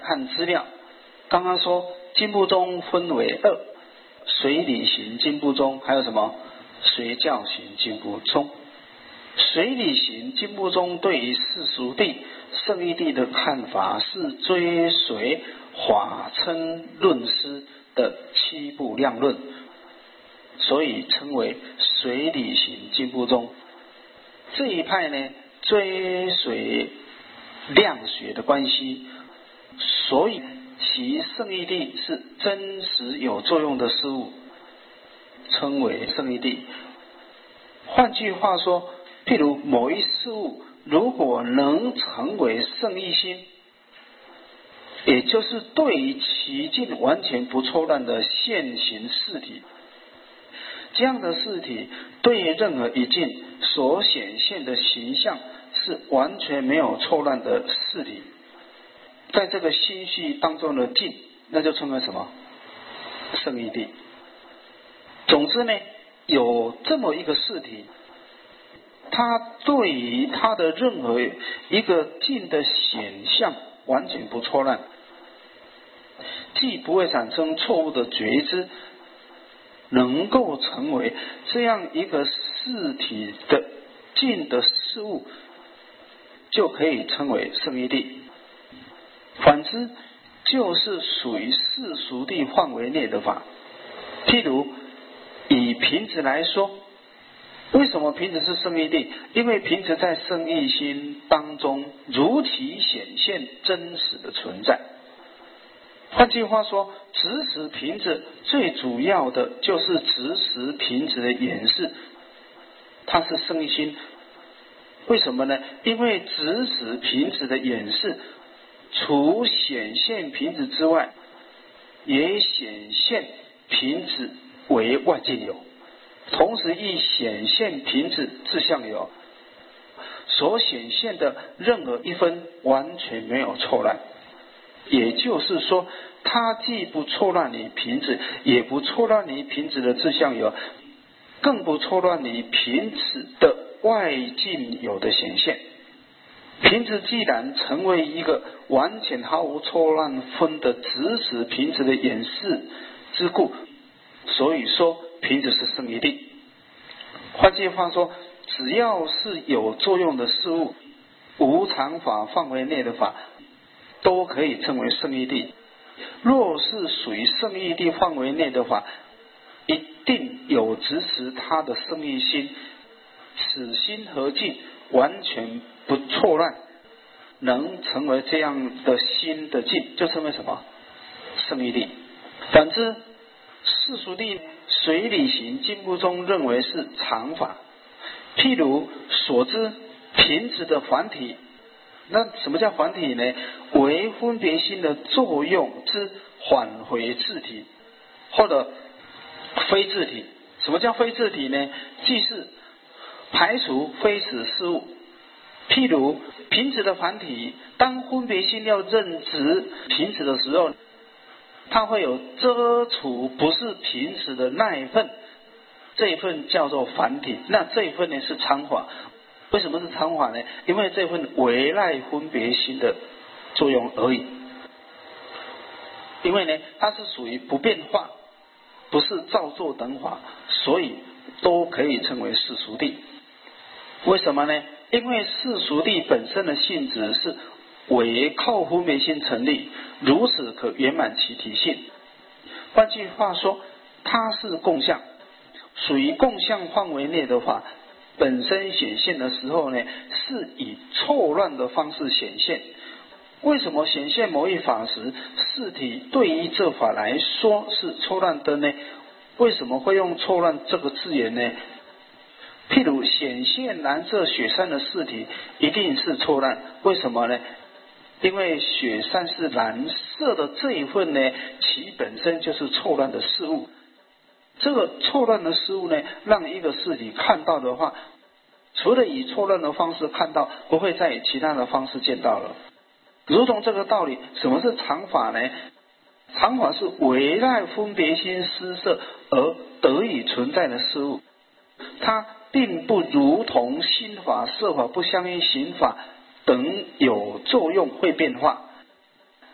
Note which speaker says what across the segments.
Speaker 1: 看资料，刚刚说经部宗分为2，随理行经部宗，还有什么随教行经部宗。随理行经部宗对于世俗谛、圣义谛的看法是追随法称论师的7部量论，所以称为随理行经部宗。这一派呢，追随量学的关系，所以其圣义谛是真实有作用的事物，称为圣义谛。换句话说，譬如某一事物如果能成为圣义心，也就是对于其境完全不错乱的现行事体，这样的事体对于任何一境所显现的形象是完全没有错乱的事体，在这个心绪当中的境，那就称为什么？圣义谛。总之呢，有这么一个事体，它对于它的任何一个境的显象完全不错乱，既不会产生错误的觉知，能够成为这样一个事体的境的事物，就可以称为圣义谛。反之，就是属于世俗谛范围内的法。譬如以瓶子来说，为什么瓶子是圣义谛？因为瓶子在圣义心当中如其显现真实的存在。换句话说，指使瓶子最主要的就是指使瓶子的眼识，它是圣义心。为什么呢？因为指使瓶子的眼识，除显现瓶子之外，也显现瓶子为外境有，同时亦显现瓶子自相有，所显现的任何一分完全没有错乱。也就是说，它既不错乱于瓶子，也不错乱于瓶子的自相有，更不错乱于瓶子的外境有的显现。瓶子既然成为一个完全毫无错乱分的指使瓶子的眼识之故，所以说瓶子是圣义谛。换句话说，只要是有作用的事物，无常法范围内的法，都可以称为圣义谛。若是属于圣义谛范围内的法，一定有支持它的圣义心，此心和境完全不错乱，能成为这样的心的境，就称为什么？圣义谛。反之，世俗谛随理行经部中认为是常法。譬如所知瓶子的凡体，那什么叫凡体呢？为分别心的作用之返回自体，或者非自体。什么叫非自体呢？即是排除非此事物。譬如瓶子的凡体，当分别心要认知瓶子的时候，它会有遮除不是瓶子的那一份，这一份叫做凡体。那这一份呢是常法。为什么是常法呢？因为这份唯赖分别心的作用而已。因为呢，它是属于不变化，不是造作等法，所以都可以称为世俗谛。为什么呢？因为世俗谛本身的性质是唯靠分别心成立，如此可圆满其体性。换句话说，它是共相，属于共相范围内的法，本身显现的时候呢，是以错乱的方式显现。为什么显现某一法时，事体对于这法来说是错乱的呢？为什么会用错乱这个字眼呢？譬如显现蓝色雪山的事体一定是错乱，为什么呢？因为雪山是蓝色的这一份呢，其本身就是错乱的事物。这个错乱的事物呢，让一个事体看到的话，除了以错乱的方式看到，不会再以其他的方式见到了。如同这个道理，什么是常法呢？常法是唯赖分别心施设而得以存在的事物，它并不如同心法、色法不相应、行法等有作用会变化。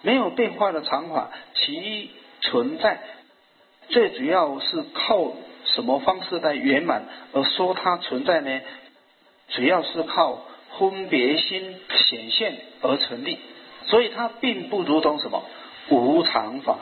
Speaker 1: 没有变化的常法，其存在最主要是靠什么方式来圆满？而说它存在呢？主要是靠分别心显现而成立，所以它并不如同什么无常法，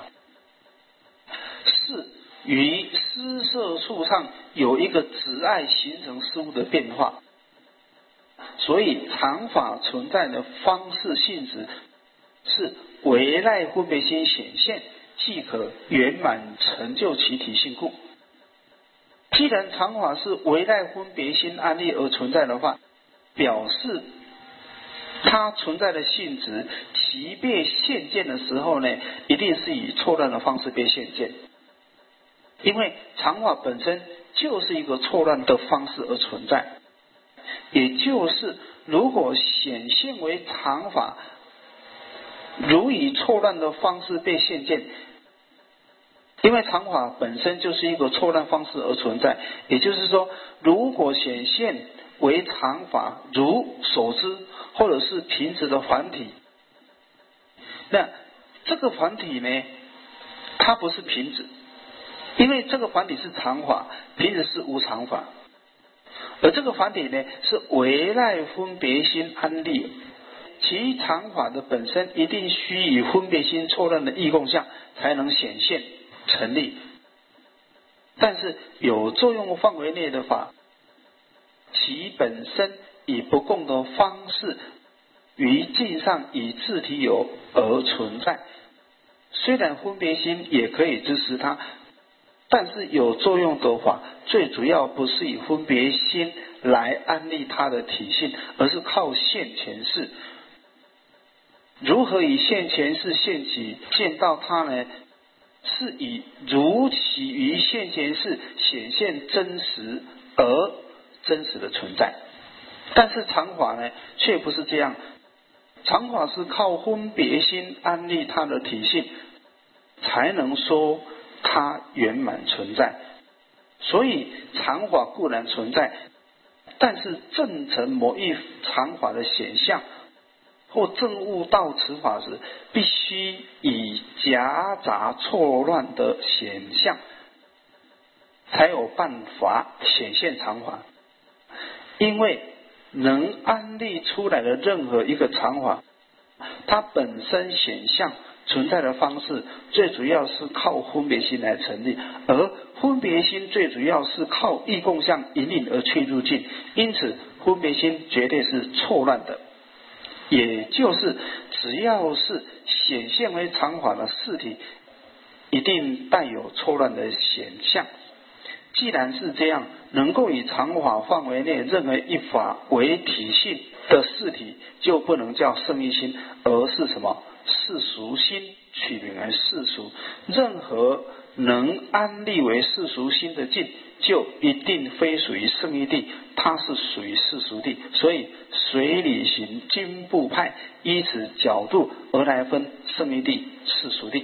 Speaker 1: 是于施设处上有一个执爱形成事物的变化。所以常法存在的方式性质是唯赖分别心显现，即可圆满成就其体性故。既然常法是唯赖分别心安立而存在的话，表示它存在的性质，其被现见的时候呢，一定是以错乱的方式被现见。因为常法本身就是一个错乱的方式而存在，也就是如果显现为常法，如以错乱的方式被现见，因为常法本身就是一个错乱方式而存在，也就是说，如果显现为常法，如所知或者是平时的繁体，那这个繁体呢，它不是平指，因为这个繁体是常法，平时是无常法，而这个繁体呢是唯赖分别心安立，其常法的本身一定须以分别心错乱的异共相才能显现成立。但是有作用范围内的法，其本身以不共的方式于境上以自体有而存在，虽然分别心也可以支持它，但是有作用的法最主要不是以分别心来安立它的体性，而是靠现前事。如何以现前事现起见到它呢？是以如其于现前事显现真实而真实的存在。但是常法呢却不是这样，常法是靠分别心安立它的体性，才能说它圆满存在。所以常法固然存在，但是证成某一常法的显象或证悟到此法时，必须以夹杂错乱的显象，才有办法显现常法。因为能安立出来的任何一个常法，它本身显象存在的方式最主要是靠分别心来成立，而分别心最主要是靠异共相引领而去入境，因此分别心绝对是错乱的。也就是只要是显现为常法的事体，一定带有错乱的显象。既然是这样，能够以常法范围内任何一法为体性的事体，就不能叫圣意心，而是什么？世俗心，取名为世俗。任何能安立为世俗心的境，就一定非属于圣义地，它是属于世俗地。所以随理行经部派依此角度而来分圣义地、世俗地。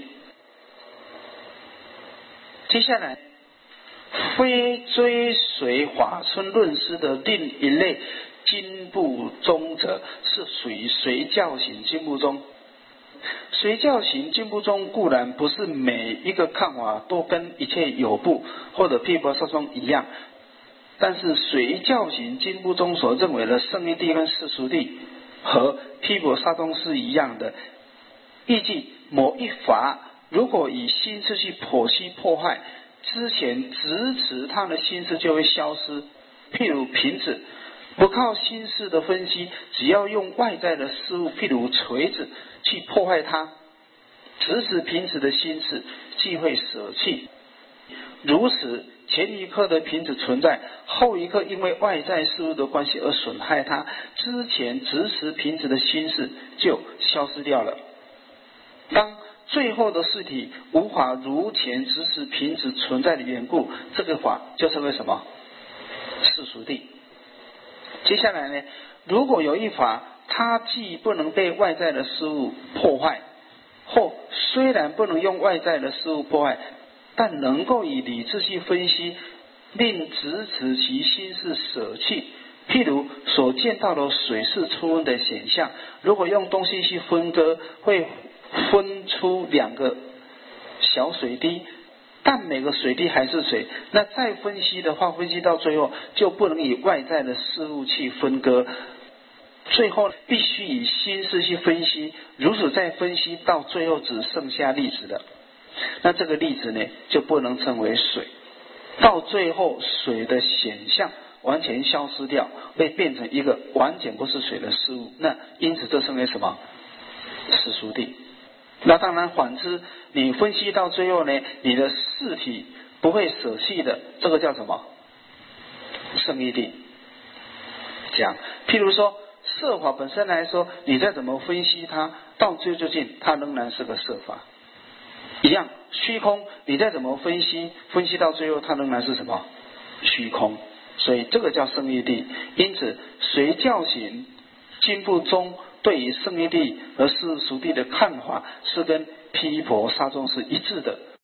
Speaker 1: 接下来非追随华春论师的另一类经部宗者，是属于随教行经部宗。随教行经部宗固然不是每一个看法都跟一切有部或者毗婆沙宗一样，但是随教行经部宗所认为的圣义地跟世俗地和毗婆沙宗是一样的，意即某一法如果以心识去剖析破坏之前，支持他的心识就会消失。譬如瓶子，不靠心识的分析，只要用外在的事物，譬如锤子去破坏它，支持瓶子的心识即会舍弃。如此，前一刻的瓶子存在，后一刻因为外在事物的关系而损害它，之前支持瓶子的心识就消失掉了。当最后的事体无法如前支持瓶子存在的缘故，这个法就称为什么？世俗地。接下来呢，如果有一法，它既不能被外在的事物破坏，或虽然不能用外在的事物破坏，但能够以理智去分析，令支持其心识舍弃。譬如所见到的水是出温的显象，如果用东西去分割，会分出2个小水滴，但每个水滴还是水。那再分析的话，分析到最后就不能以外在的事物去分割，最后必须以心识去分析，如此再分析到最后只剩下粒子了。那这个粒子呢，就不能称为水。到最后水的显象完全消失掉，会变成一个完全不是水的事物。那因此这称为什么？世俗谛。那当然反之，你分析到最后呢，你的事体不会舍弃的，这个叫什么？圣义谛。讲，譬如说色法本身来说，你再怎么分析它，到最究竟它仍然是个色法。一样，虚空你再怎么分析，分析到最后它仍然是什么？虚空。所以这个叫圣义谛。因此随教行经部中对于圣义谛和世俗谛的看法是跟毗婆沙宗是一致的。